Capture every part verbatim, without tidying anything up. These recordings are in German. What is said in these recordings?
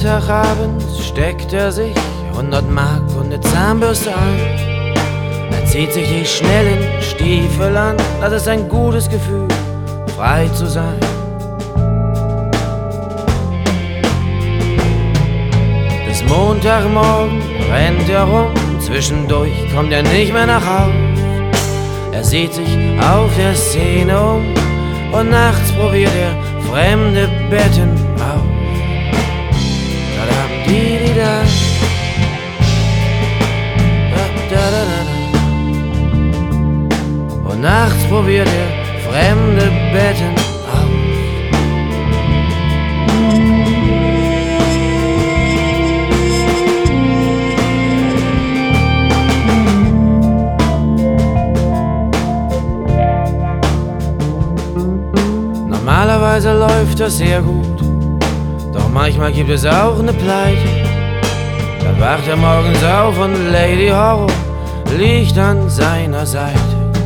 Montagabend steckt er sich hundert Mark und eine Zahnbürste ein. Er zieht sich die schnellen Stiefel an, das ist ein gutes Gefühl, frei zu sein. Bis Montagmorgen rennt er rum, zwischendurch kommt er nicht mehr nach Haus. Er sieht sich auf der Szene um und nachts probiert er fremde Betten aus. Da-dam-di-di-da. Da-da-da-da. Und nachts probiert er fremde Betten aus. Normalerweise läuft das sehr gut, doch manchmal gibt es auch eine Pleite. Dann wacht er morgens auf und Lady Horror liegt an seiner Seite.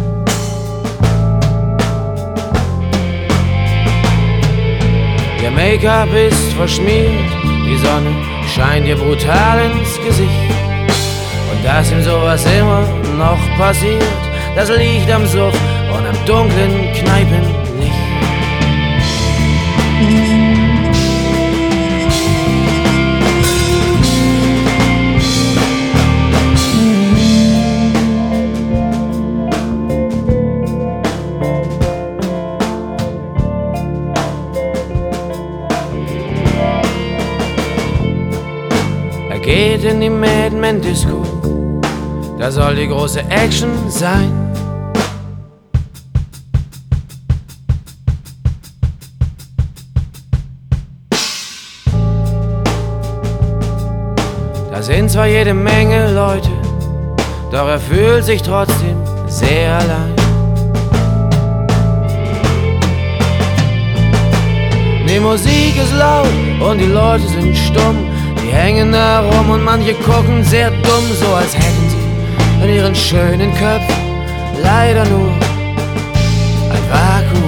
Ihr Make-up ist verschmiert, die Sonne scheint ihr brutal ins Gesicht. Und dass ihm sowas immer noch passiert, das liegt am Suff und am dunklen Kneipenlicht. Er geht in die Mad Men Disco, da soll die große Action sein. Da sind zwar jede Menge Leute, doch er fühlt sich trotzdem sehr allein. Die Musik ist laut und die Leute sind stumm. Die hängen da rum und manche gucken sehr dumm, so als hätten sie in ihren schönen Köpfen leider nur ein Vakuum.